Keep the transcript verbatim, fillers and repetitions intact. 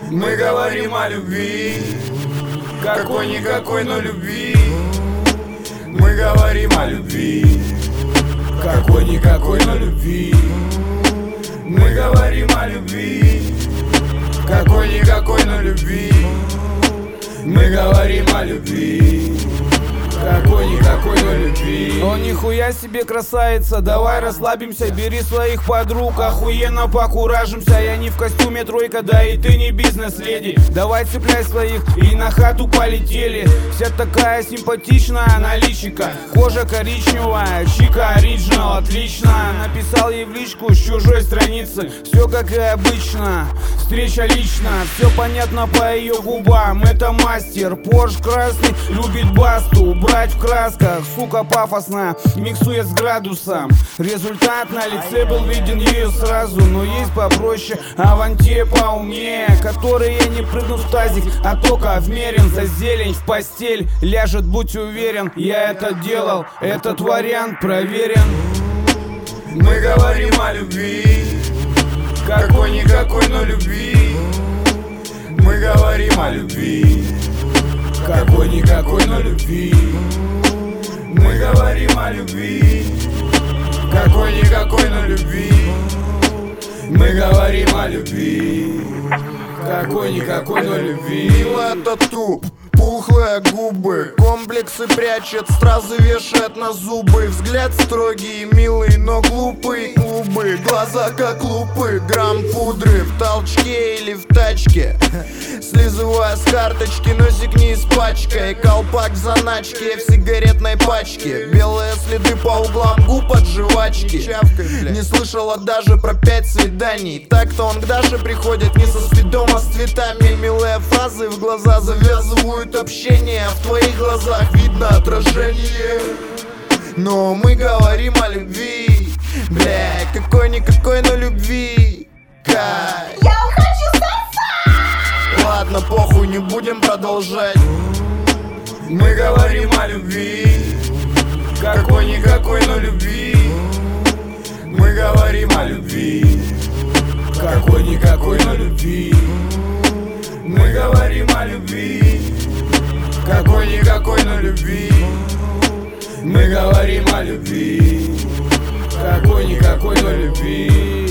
Мы говорим о любви, какой-никакой, но любви. Мы говорим о любви, какой-никакой, но любви. Мы говорим о любви, какой-никакой, но любви. Мы говорим о любви, какой-никакой, но любви. О, нихуя себе красавица, давай расслабимся, бери своих подруг, охуенно покуражимся. Я не в костюме тройка, да и ты не бизнес-леди. Давай цепляй своих и на хату полетели. Вся такая симпатичная наличика, кожа коричневая, чика оригинал, отлично. Написал ей в личку с чужой страницы, все как и обычно, встреча лично. Все понятно по ее губам, это мастер. Порш красный, любит басту, брать в красках, сука пафосная, миксует с градусом. Результат на лице был виден ее сразу, но есть попроще, аванте поумнее, которые не прыгнут в тазик, а только вмерен за зелень в постель. Ляжет, будь уверен, я это делал, этот вариант проверен. Мы говорим о любви, какой-никакой, но любви. Мы говорим о любви, какой-никакой, но любви. Мы говорим о любви, какой-никакой, но любви. Мы говорим о любви, какой-никакой, но любви. Милая тату, пухлые губы, комплексы прячет, сразу вешает на зубы. Взгляд строгий, милый, но глупый. Губы, глаза как лупы, грамм пудры в толчке или в тачке. Слизывая с карточки, носик не испачкай. Колпак в заначке, в сигаретной пачке. Белые следы по углам губ от жвачки. Не слышала даже про пять свиданий. Так-то он к Даше приходит не со спидом, а с цветами. Милые фразы в глаза завязывают общение. В твоих глазах видно отражение. Но мы говорим о любви. Бля, какой-никакой, но любви. Кай. Я хочу сосать! Ладно, похуй, не будем продолжать. Мы говорим о любви, какой-никакой, но любви. Мы говорим о любви, какой-никакой, но любви. Мы говорим о любви, какой-никакой, но любви. Мы говорим о любви, какой-никакой, но любви.